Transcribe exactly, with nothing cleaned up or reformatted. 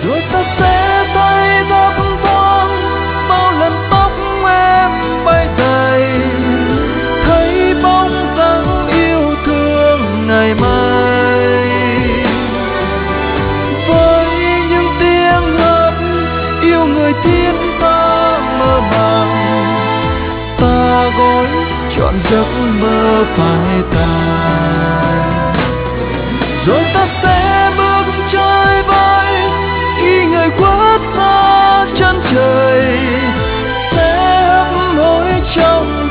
rồi ta sẽ thấy thấp thoáng bao lần tóc em bay đầy, thấy bóng dáng yêu thương ngày mai. Với những tiếng hát yêu người thiết tha mơ màng, ta gói trọn giấc mơ phai tàn. Rồi ta sẽ bước chơi vai khi người khuất xa chân trời, sẽ hấp hối trong